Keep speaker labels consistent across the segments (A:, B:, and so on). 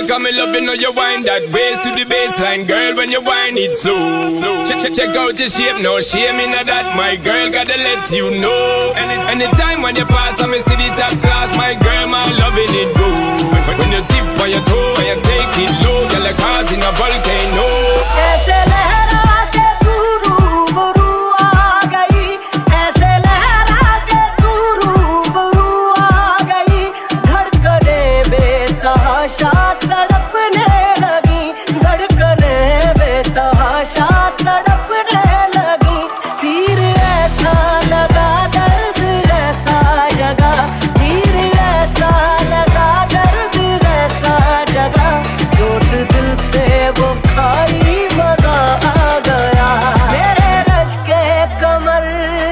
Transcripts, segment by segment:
A: girl, come and love you, know you wind that waist to the baseline, girl, when you wind it slow. Check out your shape, no shame in that, my girl, gotta let you know. Anytime when you pass, I see the top class, my girl, my loving it go. When you dip on your toe and you take it low, you're like cars in a volcano.
B: ऐसे लहरा के तू रूबरू आ गई, ऐसे लहरा के तू रूबरू आ गई, धड़कने बेतहाशा तड़पने लगी, धड़कने बेतहाशा तड़पने लगी, तीर ऐसा लगा दर्द ऐसा जगा, तीर ऐसा लगा दर्द ऐसा जगा, चोट दिल पे वो खाई मजा आ गया, मेरे रश के कमर,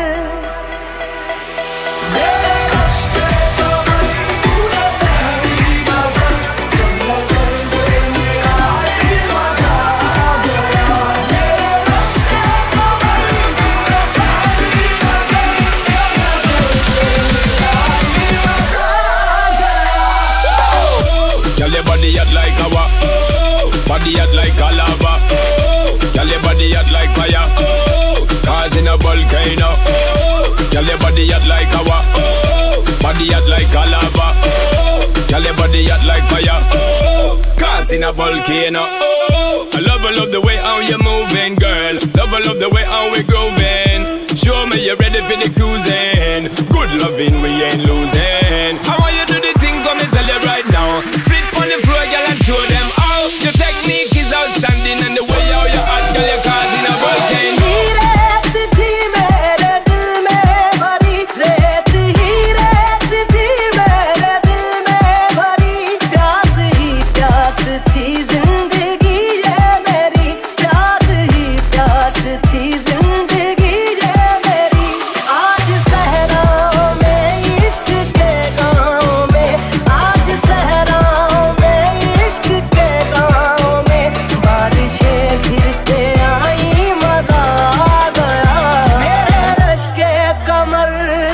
B: मेरे रश के कमर, पूरा तेरी नजर, जब नजर से मिलाई मजा आ गया, मेरे रश के कमर, पूरा तेरी नजर, जब नजर से मिलाई मजा आ गया.
A: Girl, your body hot like lava, body hot like a lava. Girl, your body hot like fire, causing a volcano. Girl, your body hot like lava, body hot like a lava. Girl, your body hot like fire, causing a volcano. I love the way how you're moving, girl. Love the way how we grooving. Show me you're ready for the cruising. Good loving, we ain't losing. I want you to do the thing, come and tell you right now. Split on the floor, girl, and show them how. Your technique is outstanding, and the way how you hot, girl, you're causing a volcano.
B: रेत थी मेरे दिल में भरी, रेत ही रेत थी मेरे दिल में भरी, प्यास ही प्यास थी जिंदगी ये मेरी, प्यास ही प्यास थी जिंदगी ये मेरी, आज सहराओं में इश्क के गाँव में, आज सहराओं में इश्क के गाँव में, बारिशें गिरते आई मजा आ गया, मेरे रश के कमर,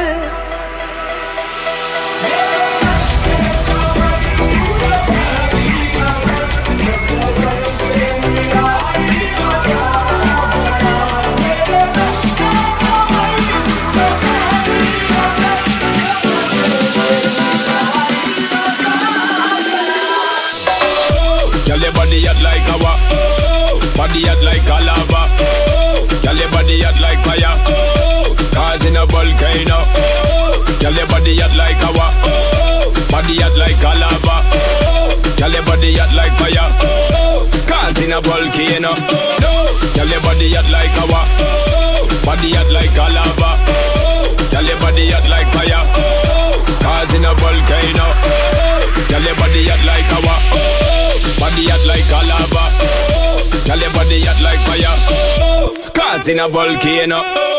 B: मेरे रश के कमर, पूरा तेरी नजर, जब नजर से मिलाई मजा आ गया, मेरे रश के कमर, पूरा तेरी नजर, जब नजर से मिलाई मजा आ गया.
A: Girl, your body hot like lava, body hot like a lava. Girl, your body hot like fire, causing a volcano. Girl, your body hot like lava, body hot like a lava. Girl, your body hot like fire, causing a volcano. Girl, your body hot like lava, body hot like a lava. Girl, your body hot like fire, causing a volcano. Girl, your body hot like lava, body hot like a lava. Girl, your body hot like fire, causing a volcano.